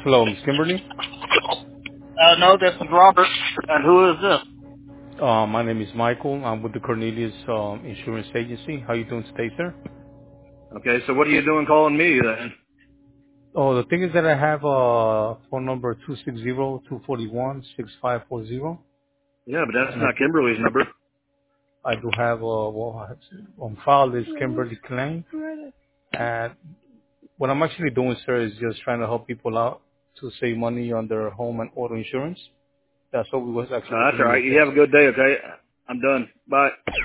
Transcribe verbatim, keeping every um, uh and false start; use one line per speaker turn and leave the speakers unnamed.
Hello, Miss Kimberly.
Uh, no, this is Robert. And who is this?
Uh, my name is Michael. I'm with the Cornelius um, Insurance Agency. How you doing today, sir?
Okay, so what are you doing calling me then?
Oh, the thing is that I have uh, phone number two six zero, two four one, six five four zero,
Yeah, but that's
and I
not
do,
Kimberly's number.
I do have uh, well, on file is Kimberly Klein. And what I'm actually doing, sir, is just trying to help people out to save money on their home and auto insurance. That's what we was
No,
actually
that's all
giving you a
right. You
call.
have a good day, okay? I'm done. Bye.